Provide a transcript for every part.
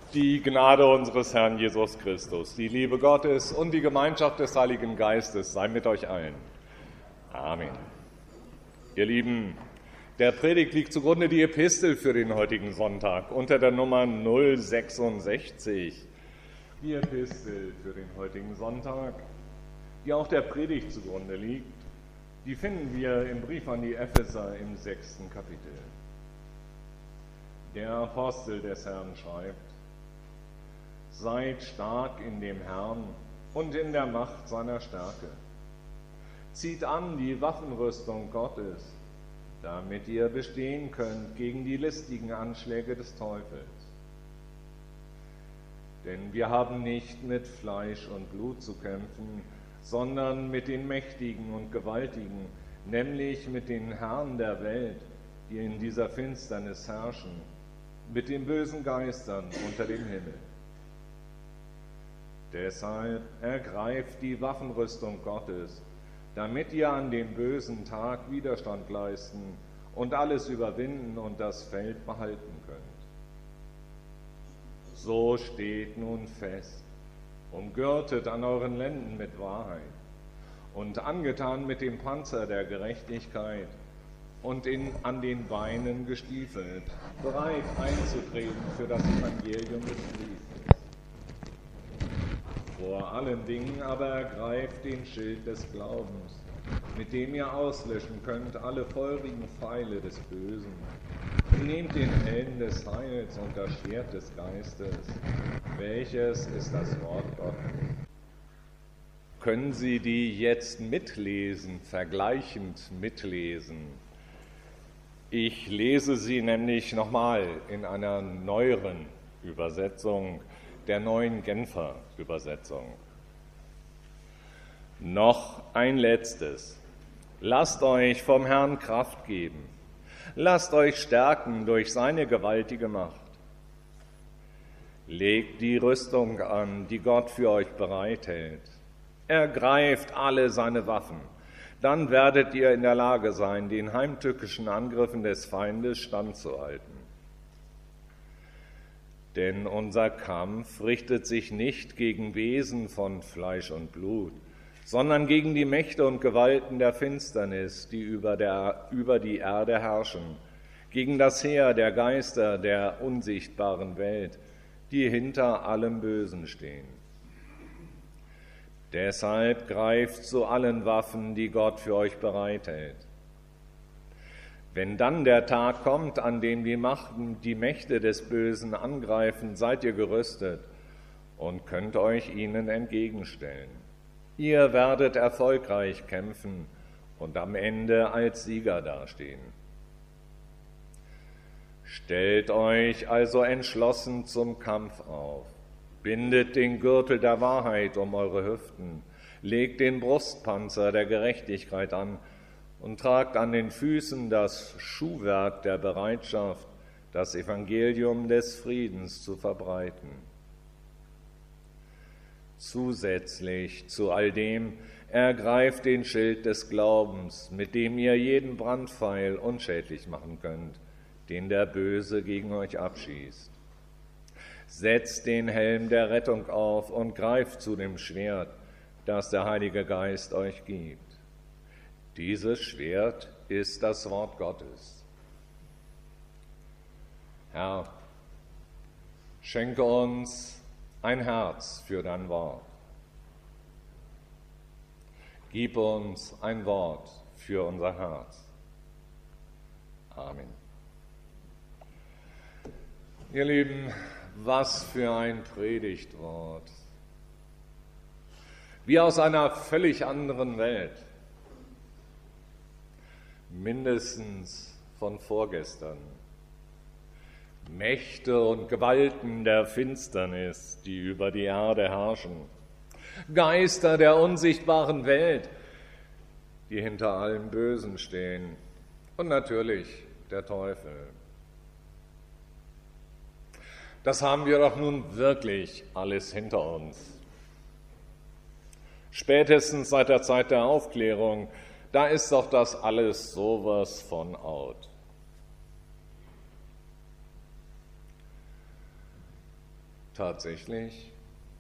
Die Gnade unseres Herrn Jesus Christus, die Liebe Gottes und die Gemeinschaft des Heiligen Geistes sei mit euch allen. Amen. Ihr Lieben, der Predigt liegt zugrunde die Epistel für den heutigen Sonntag unter der Nummer 066. Die Epistel für den heutigen Sonntag, die auch der Predigt zugrunde liegt, die finden wir im Brief an die Epheser im 6. Kapitel. Der Apostel des Herrn schreibt: Seid stark in dem Herrn und in der Macht seiner Stärke. Zieht an die Waffenrüstung Gottes, damit ihr bestehen könnt gegen die listigen Anschläge des Teufels. Denn wir haben nicht mit Fleisch und Blut zu kämpfen, sondern mit den Mächtigen und Gewaltigen, nämlich mit den Herren der Welt, die in dieser Finsternis herrschen, mit den bösen Geistern unter dem Himmel. Deshalb ergreift die Waffenrüstung Gottes, damit ihr an dem bösen Tag Widerstand leisten und alles überwinden und das Feld behalten könnt. So steht nun fest, umgürtet an euren Lenden mit Wahrheit und angetan mit dem Panzer der Gerechtigkeit und an den Beinen gestiefelt, bereit einzutreten für das Evangelium des Friedens. Vor allen Dingen aber ergreift den Schild des Glaubens, mit dem ihr auslöschen könnt alle feurigen Pfeile des Bösen. Nehmt den Helm des Heils und das Schwert des Geistes, welches ist das Wort Gottes. Können Sie die jetzt mitlesen, vergleichend mitlesen? Ich lese sie nämlich nochmal in einer neueren Übersetzung, der neuen Genfer Übersetzung. Noch ein letztes. Lasst euch vom Herrn Kraft geben. Lasst euch stärken durch seine gewaltige Macht. Legt die Rüstung an, die Gott für euch bereithält. Ergreift alle seine Waffen. Dann werdet ihr in der Lage sein, den heimtückischen Angriffen des Feindes standzuhalten. Denn unser Kampf richtet sich nicht gegen Wesen von Fleisch und Blut, sondern gegen die Mächte und Gewalten der Finsternis, die über die Erde herrschen, gegen das Heer der Geister der unsichtbaren Welt, die hinter allem Bösen stehen. Deshalb greift zu allen Waffen, die Gott für euch bereithält. Wenn dann der Tag kommt, an dem die Mächte des Bösen angreifen, seid ihr gerüstet und könnt euch ihnen entgegenstellen. Ihr werdet erfolgreich kämpfen und am Ende als Sieger dastehen. Stellt euch also entschlossen zum Kampf auf. Bindet den Gürtel der Wahrheit um eure Hüften, legt den Brustpanzer der Gerechtigkeit an und tragt an den Füßen das Schuhwerk der Bereitschaft, das Evangelium des Friedens zu verbreiten. Zusätzlich zu all dem ergreift den Schild des Glaubens, mit dem ihr jeden Brandpfeil unschädlich machen könnt, den der Böse gegen euch abschießt. Setzt den Helm der Rettung auf und greift zu dem Schwert, das der Heilige Geist euch gibt. Dieses Schwert ist das Wort Gottes. Herr, schenke uns ein Herz für dein Wort. Gib uns ein Wort für unser Herz. Amen. Ihr Lieben, was für ein Predigtwort. Wie aus einer völlig anderen Welt. Mindestens von vorgestern. Mächte und Gewalten der Finsternis, die über die Erde herrschen. Geister der unsichtbaren Welt, die hinter allem Bösen stehen. Und natürlich der Teufel. Das haben wir doch nun wirklich alles hinter uns. Spätestens seit der Zeit der Aufklärung, da ist doch das alles sowas von out. tatsächlich?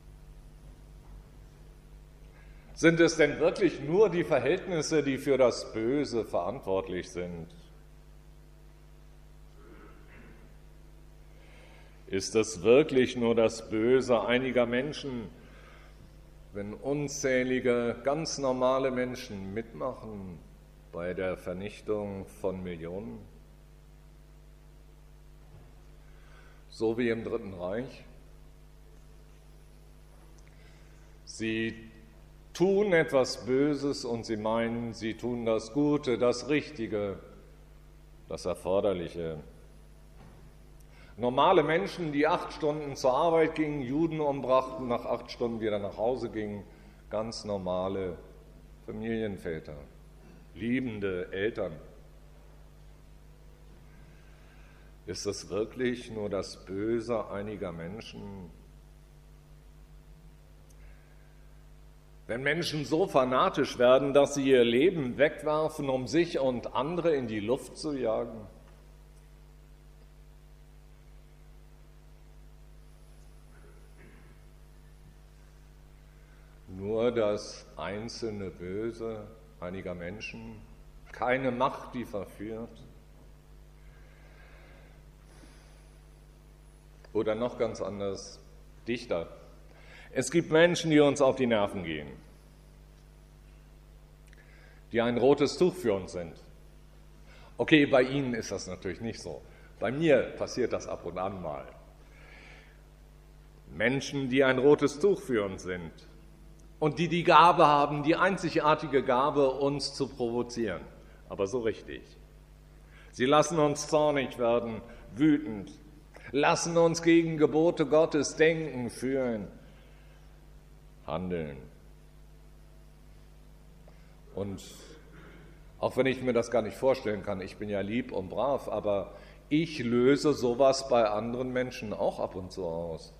Sind es denn wirklich nur die Verhältnisse, die für das Böse verantwortlich sind? Ist es wirklich nur das Böse einiger Menschen, wenn unzählige, ganz normale Menschen mitmachen bei der Vernichtung von Millionen? So wie im Dritten Reich. Sie tun etwas Böses und sie meinen, sie tun das Gute, das Richtige, das Erforderliche. Normale Menschen, die 8 Stunden zur Arbeit gingen, Juden umbrachten, nach 8 Stunden wieder nach Hause gingen, ganz normale Familienväter, liebende Eltern. Ist es wirklich nur das Böse einiger Menschen? Wenn Menschen so fanatisch werden, dass sie ihr Leben wegwerfen, um sich und andere in die Luft zu jagen? Nur das einzelne Böse einiger Menschen, keine Macht, die verführt. Oder noch ganz anders, dichter. Es gibt Menschen, die uns auf die Nerven gehen, die ein rotes Tuch für uns sind. Okay, bei Ihnen ist das natürlich nicht so. Bei mir passiert das ab und an mal. Menschen, die ein rotes Tuch für uns sind und die die Gabe haben, die einzigartige Gabe, uns zu provozieren. Aber so richtig. Sie lassen uns zornig werden, wütend, lassen uns gegen Gebote Gottes denken, fühlen, handeln. Und auch wenn ich mir das gar nicht vorstellen kann, ich bin ja lieb und brav, aber ich löse sowas bei anderen Menschen auch ab und zu aus.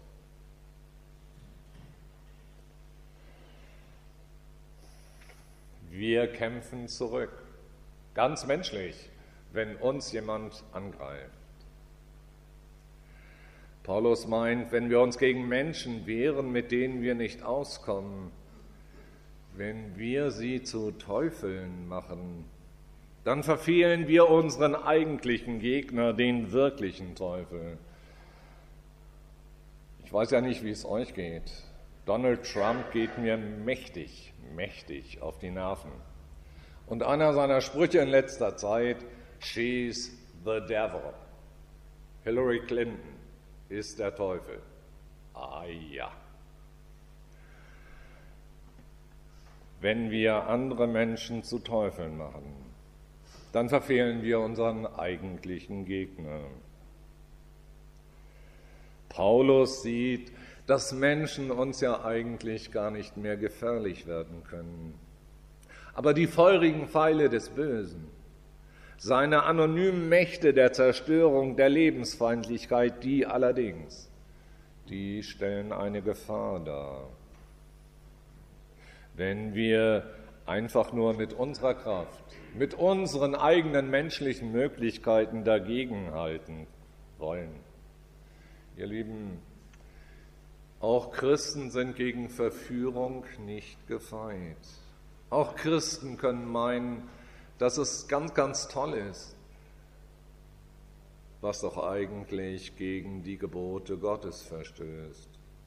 Wir kämpfen zurück, ganz menschlich, wenn uns jemand angreift. Paulus meint, wenn wir uns gegen Menschen wehren, mit denen wir nicht auskommen, wenn wir sie zu Teufeln machen, dann verfehlen wir unseren eigentlichen Gegner, den wirklichen Teufel. Ich weiß ja nicht, wie es euch geht. Donald Trump geht mir mächtig auf die Nerven. Und einer seiner Sprüche in letzter Zeit, she's the devil. Hillary Clinton ist der Teufel. Ah ja. Wenn wir andere Menschen zu Teufeln machen, dann verfehlen wir unseren eigentlichen Gegner. Paulus sieht, dass Menschen uns ja eigentlich gar nicht mehr gefährlich werden können. Aber die feurigen Pfeile des Bösen, seine anonymen Mächte der Zerstörung, der Lebensfeindlichkeit, die allerdings, die stellen eine Gefahr dar. Wenn wir einfach nur mit unserer Kraft, mit unseren eigenen menschlichen Möglichkeiten dagegenhalten wollen. Ihr Lieben, auch Christen sind gegen Verführung nicht gefeit. Auch Christen können meinen, dass es ganz, ganz toll ist, was doch eigentlich gegen die Gebote Gottes verstößt.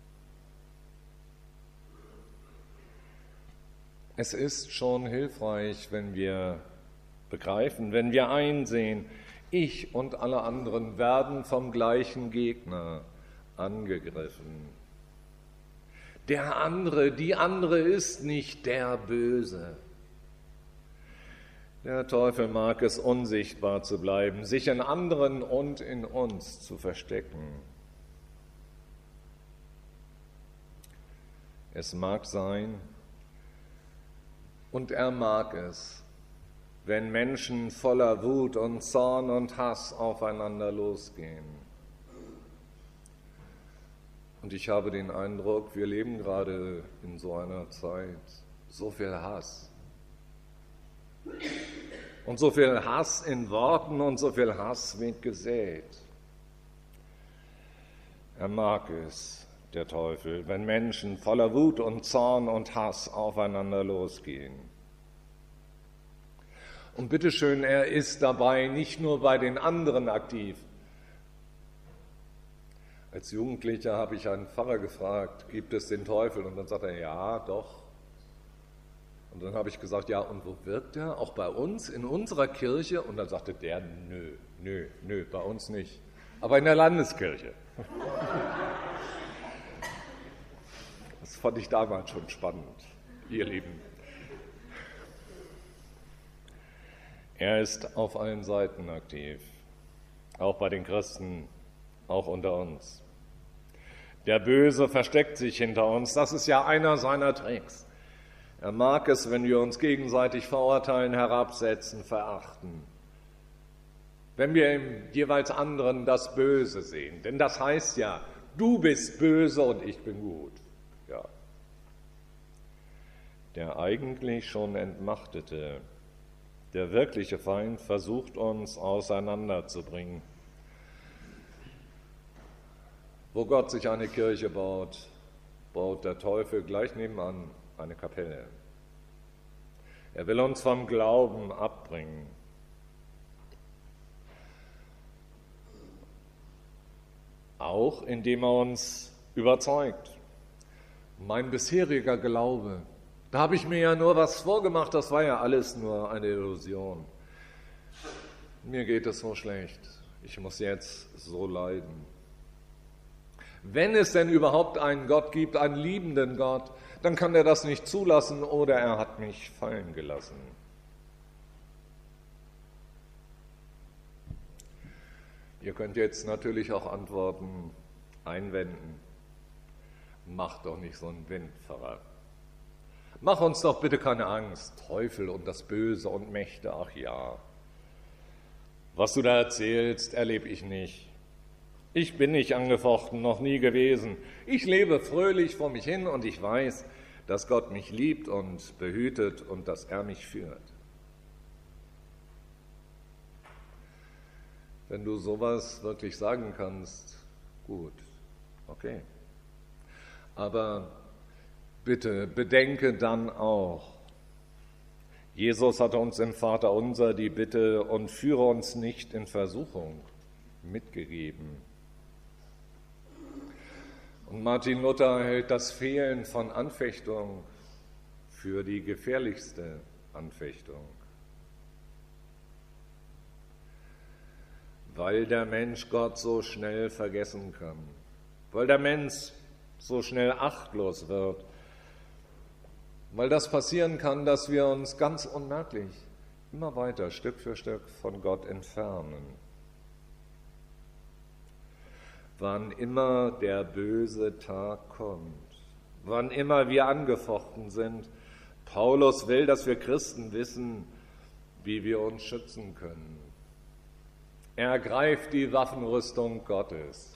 Es ist schon hilfreich, wenn wir begreifen, wenn wir einsehen, ich und alle anderen werden vom gleichen Gegner angegriffen. Der andere, die andere ist nicht der Böse. Der Teufel mag es, unsichtbar zu bleiben, sich in anderen und in uns zu verstecken. Es mag sein, und er mag es, wenn Menschen voller Wut und Zorn und Hass aufeinander losgehen. Und ich habe den Eindruck, wir leben gerade in so einer Zeit, so viel Hass. Und so viel Hass in Worten und so viel Hass wird gesät. Er mag es, der Teufel, wenn Menschen voller Wut und Zorn und Hass aufeinander losgehen. Und bitteschön, er ist dabei nicht nur bei den anderen aktiv. Als Jugendlicher habe ich einen Pfarrer gefragt, gibt es den Teufel? Und dann sagt er, ja, doch. Und dann habe ich gesagt, ja, und wo wirkt er? Auch bei uns, in unserer Kirche? Und dann sagte der, nö, bei uns nicht. Aber in der Landeskirche. Das fand ich damals schon spannend, ihr Lieben. Er ist auf allen Seiten aktiv, auch bei den Christen, auch unter uns. Der Böse versteckt sich hinter uns, das ist ja einer seiner Tricks. Er mag es, wenn wir uns gegenseitig verurteilen, herabsetzen, verachten. Wenn wir im jeweils anderen das Böse sehen, denn das heißt ja, du bist böse und ich bin gut. Ja. Der eigentlich schon Entmachtete, der wirkliche Feind, versucht uns auseinanderzubringen. Wo Gott sich eine Kirche baut, baut der Teufel gleich nebenan eine Kapelle. Er will uns vom Glauben abbringen. Auch indem er uns überzeugt. Mein bisheriger Glaube, da habe ich mir ja nur was vorgemacht, das war ja alles nur eine Illusion. Mir geht es so schlecht, ich muss jetzt so leiden. Wenn es denn überhaupt einen Gott gibt, einen liebenden Gott, dann kann er das nicht zulassen oder er hat mich fallen gelassen. Ihr könnt jetzt natürlich auch antworten, einwenden. Mach doch nicht so einen Wind, Pfarrer. Mach uns doch bitte keine Angst, Teufel und das Böse und Mächte, ach ja. Was du da erzählst, erlebe ich nicht. Ich bin nicht angefochten, noch nie gewesen. Ich lebe fröhlich vor mich hin und ich weiß, dass Gott mich liebt und behütet und dass er mich führt. Wenn du sowas wirklich sagen kannst, gut, okay. Aber bitte bedenke dann auch, Jesus hatte uns im Vaterunser die Bitte und führe uns nicht in Versuchung mitgegeben. Und Martin Luther hält das Fehlen von Anfechtung für die gefährlichste Anfechtung. Weil der Mensch Gott so schnell vergessen kann, weil der Mensch so schnell achtlos wird, weil das passieren kann, dass wir uns ganz unmerklich immer weiter Stück für Stück von Gott entfernen. Wann immer der böse Tag kommt, wann immer wir angefochten sind, Paulus will, dass wir Christen wissen, wie wir uns schützen können. Er greift die Waffenrüstung Gottes.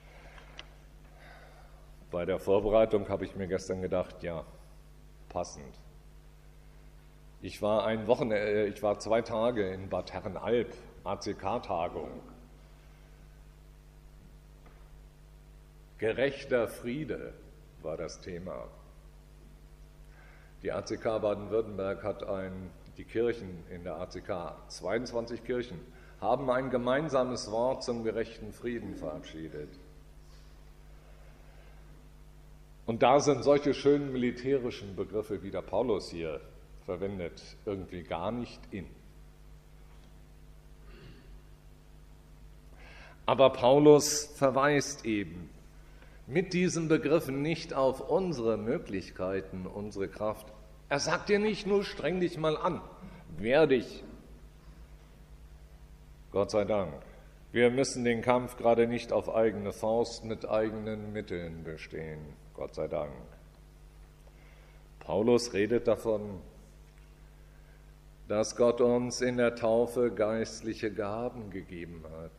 Bei der Vorbereitung habe ich mir gestern gedacht, ja, passend. Ich war 2 Tage in Bad Herrenalb, ACK-Tagung. Gerechter Friede war das Thema. Die ACK Baden-Württemberg hat die Kirchen in der ACK, 22 Kirchen, haben ein gemeinsames Wort zum gerechten Frieden verabschiedet. Und da sind solche schönen militärischen Begriffe, wie der Paulus hier verwendet, irgendwie gar nicht in. Aber Paulus verweist eben mit diesen Begriffen nicht auf unsere Möglichkeiten, unsere Kraft. Er sagt dir nicht nur, streng dich mal an, wehr dich. Gott sei Dank. Wir müssen den Kampf gerade nicht auf eigene Faust mit eigenen Mitteln bestehen. Gott sei Dank. Paulus redet davon, dass Gott uns in der Taufe geistliche Gaben gegeben hat.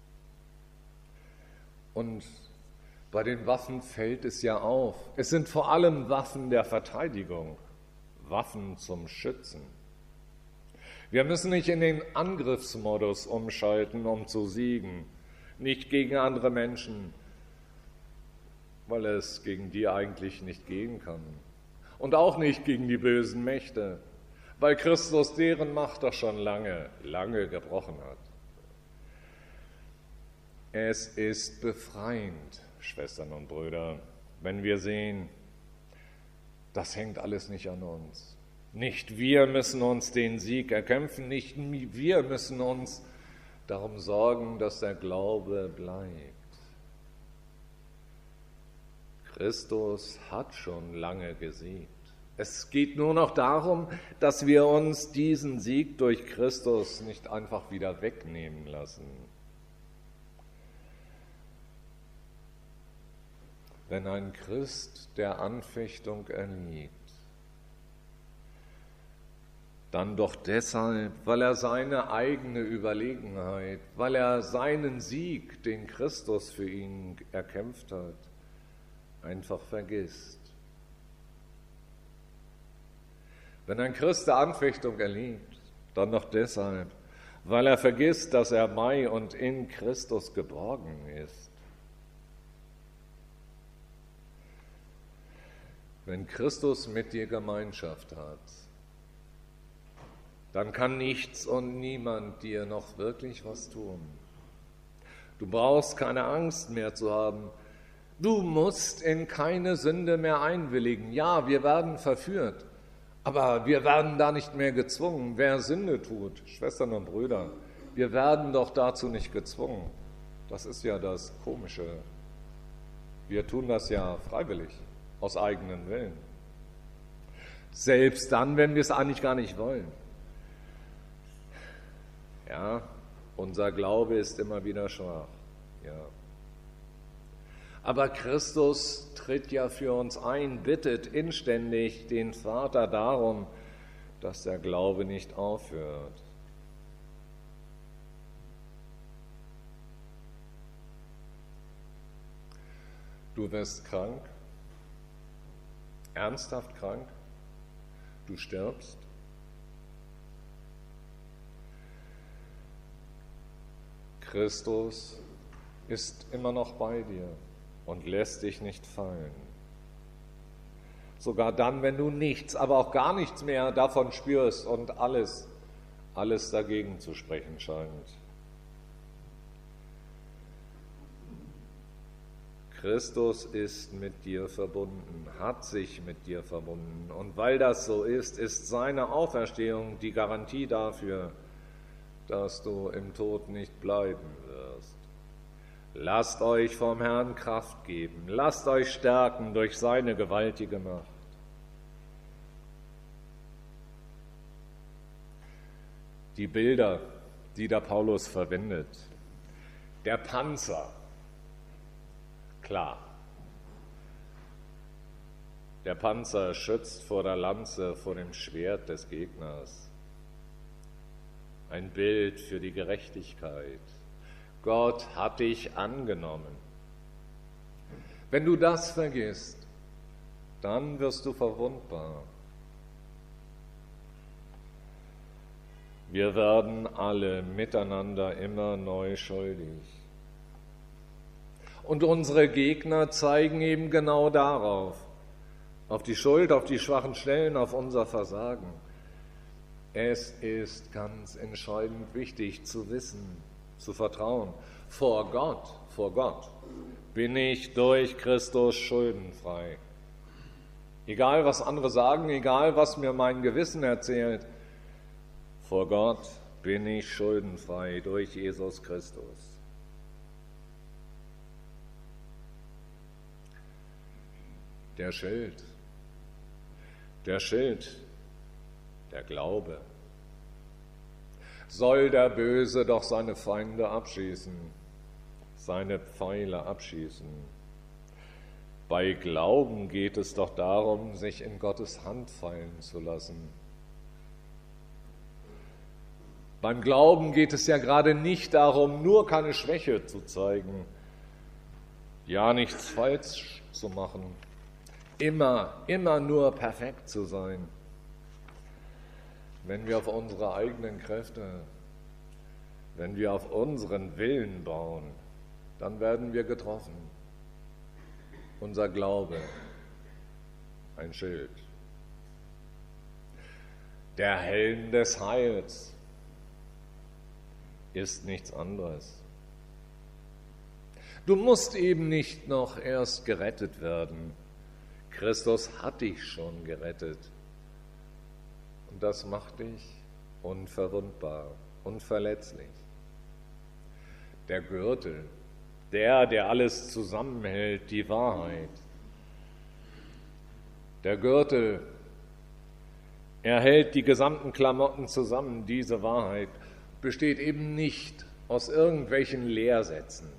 Und bei den Waffen fällt es ja auf. Es sind vor allem Waffen der Verteidigung, Waffen zum Schützen. Wir müssen nicht in den Angriffsmodus umschalten, um zu siegen, nicht gegen andere Menschen, weil es gegen die eigentlich nicht gehen kann. Und auch nicht gegen die bösen Mächte, weil Christus deren Macht doch schon lange, lange gebrochen hat. Es ist befreiend, Schwestern und Brüder, wenn wir sehen, das hängt alles nicht an uns. Nicht wir müssen uns den Sieg erkämpfen, nicht wir müssen uns darum sorgen, dass der Glaube bleibt. Christus hat schon lange gesiegt. Es geht nur noch darum, dass wir uns diesen Sieg durch Christus nicht einfach wieder wegnehmen lassen. Wenn ein Christ der Anfechtung erliegt, dann doch deshalb, weil er seine eigene Überlegenheit, weil er seinen Sieg, den Christus für ihn erkämpft hat, einfach vergisst. Wenn ein Christ der Anfechtung erliegt, dann doch deshalb, weil er vergisst, dass er bei und in Christus geborgen ist. Wenn Christus mit dir Gemeinschaft hat, dann kann nichts und niemand dir noch wirklich was tun. Du brauchst keine Angst mehr zu haben. Du musst in keine Sünde mehr einwilligen. Ja, wir werden verführt, aber wir werden da nicht mehr gezwungen. Wer Sünde tut, Schwestern und Brüder, wir werden doch dazu nicht gezwungen. Das ist ja das Komische. Wir tun das ja freiwillig, aus eigenem Willen. Selbst dann, wenn wir es eigentlich gar nicht wollen. Ja, unser Glaube ist immer wieder schwach. Ja. Aber Christus tritt ja für uns ein, bittet inständig den Vater darum, dass der Glaube nicht aufhört. Du wirst krank, ernsthaft krank, du stirbst. Christus ist immer noch bei dir und lässt dich nicht fallen. Sogar dann, wenn du nichts, aber auch gar nichts mehr davon spürst und alles dagegen zu sprechen scheint. Christus ist mit dir verbunden, hat sich mit dir verbunden. Und weil das so ist, ist seine Auferstehung die Garantie dafür, dass du im Tod nicht bleiben wirst. Lasst euch vom Herrn Kraft geben, lasst euch stärken durch seine gewaltige Macht. Die Bilder, die der Paulus verwendet, der Panzer, klar. Der Panzer schützt vor der Lanze, vor dem Schwert des Gegners. Ein Bild für die Gerechtigkeit. Gott hat dich angenommen. Wenn du das vergisst, dann wirst du verwundbar. Wir werden alle miteinander immer neu schuldig. Und unsere Gegner zeigen eben genau darauf, auf die Schuld, auf die schwachen Stellen, auf unser Versagen. Es ist ganz entscheidend wichtig zu wissen, zu vertrauen. Vor Gott bin ich durch Christus schuldenfrei. Egal, was andere sagen, egal, was mir mein Gewissen erzählt, vor Gott bin ich schuldenfrei durch Jesus Christus. Der Schild, der Glaube. Soll der Böse doch seine Feinde abschießen, seine Pfeile abschießen. Bei Glauben geht es doch darum, sich in Gottes Hand fallen zu lassen. Beim Glauben geht es ja gerade nicht darum, nur keine Schwäche zu zeigen, ja nichts falsch zu machen, immer nur perfekt zu sein. Wenn wir auf unsere eigenen Kräfte, wenn wir auf unseren Willen bauen, dann werden wir getroffen. unser Glaube ein Schild. Der Helm des Heils ist nichts anderes. Du musst eben nicht noch erst gerettet werden. Christus hat dich schon gerettet. Und das macht dich unverwundbar, unverletzlich. Der Gürtel, der alles zusammenhält, die Wahrheit. Der Gürtel, er hält die gesamten Klamotten zusammen. Diese Wahrheit besteht eben nicht aus irgendwelchen Lehrsätzen,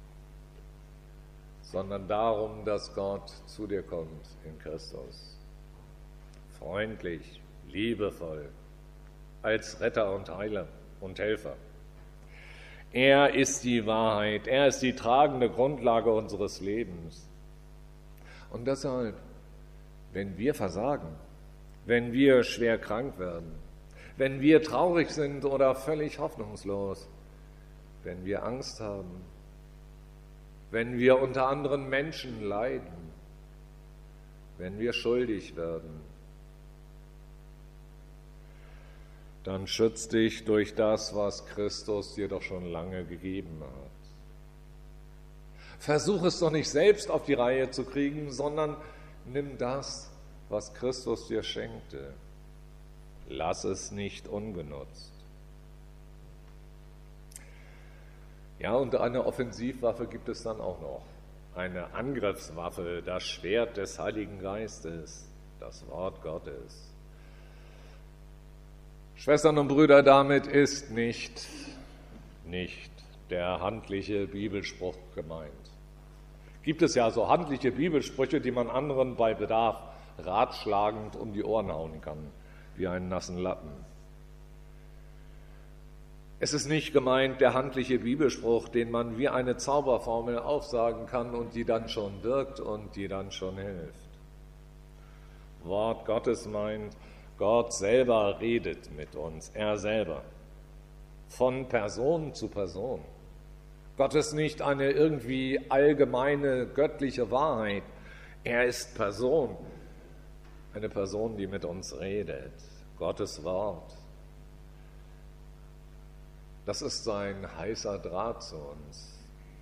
sondern darum, dass Gott zu dir kommt in Christus. Freundlich, liebevoll, als Retter und Heiler und Helfer. Er ist die Wahrheit, er ist die tragende Grundlage unseres Lebens. Und deshalb, wenn wir versagen, wenn wir schwer krank werden, wenn wir traurig sind oder völlig hoffnungslos, wenn wir Angst haben, wenn wir unter anderen Menschen leiden, wenn wir schuldig werden, dann schütz dich durch das, was Christus dir doch schon lange gegeben hat. Versuch es doch nicht selbst auf die Reihe zu kriegen, sondern nimm das, was Christus dir schenkte. Lass es nicht ungenutzt. Ja, und eine Offensivwaffe gibt es dann auch noch. Eine Angriffswaffe, das Schwert des Heiligen Geistes, das Wort Gottes. Schwestern und Brüder, damit ist nicht der handliche Bibelspruch gemeint. Gibt es ja so handliche Bibelsprüche, die man anderen bei Bedarf ratschlagend um die Ohren hauen kann, wie einen nassen Lappen. Es ist nicht gemeint der handliche Bibelspruch, den man wie eine Zauberformel aufsagen kann und die dann schon wirkt und die dann schon hilft. Wort Gottes meint, Gott selber redet mit uns, er selber, von Person zu Person. Gott ist nicht eine irgendwie allgemeine göttliche Wahrheit, er ist Person, eine Person, die mit uns redet, Gottes Wort. Das ist sein heißer Draht zu uns.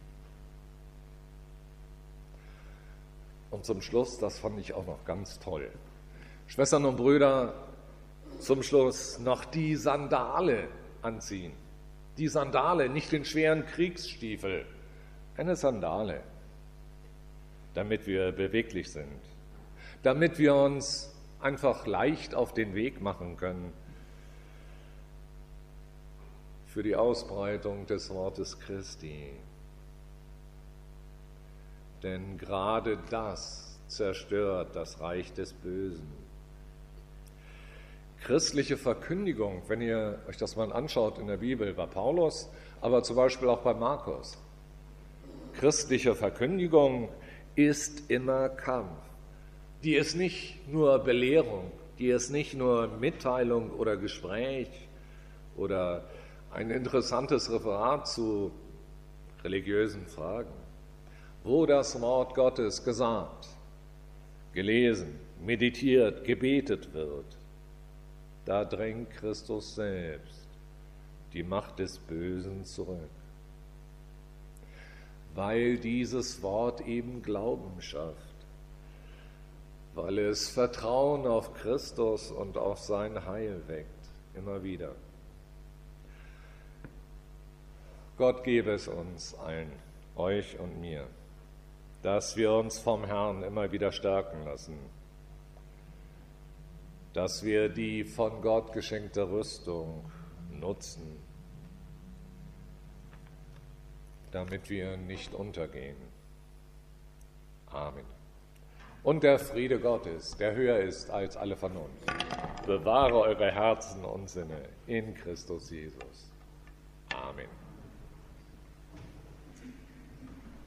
Und zum Schluss, das fand ich auch noch ganz toll. Schwestern und Brüder, zum Schluss noch die Sandale anziehen. Die Sandale, nicht den schweren Kriegsstiefel, eine Sandale, damit wir beweglich sind, damit wir uns einfach leicht auf den Weg machen können für die Ausbreitung des Wortes Christi. Denn gerade das zerstört das Reich des Bösen. Christliche Verkündigung, wenn ihr euch das mal anschaut in der Bibel, bei Paulus, aber zum Beispiel auch bei Markus. Christliche Verkündigung ist immer Kampf. Die ist nicht nur Belehrung, die ist nicht nur Mitteilung oder Gespräch oder ein interessantes Referat zu religiösen Fragen. Wo das Wort Gottes gesagt, gelesen, meditiert, gebetet wird, da drängt Christus selbst die Macht des Bösen zurück. Weil dieses Wort eben Glauben schafft, weil es Vertrauen auf Christus und auf sein Heil weckt, immer wieder. Gott gebe es uns allen, euch und mir, dass wir uns vom Herrn immer wieder stärken lassen, dass wir die von Gott geschenkte Rüstung nutzen, damit wir nicht untergehen. Amen. Und der Friede Gottes, der höher ist als alle Vernunft, bewahre eure Herzen und Sinne in Christus Jesus. Amen.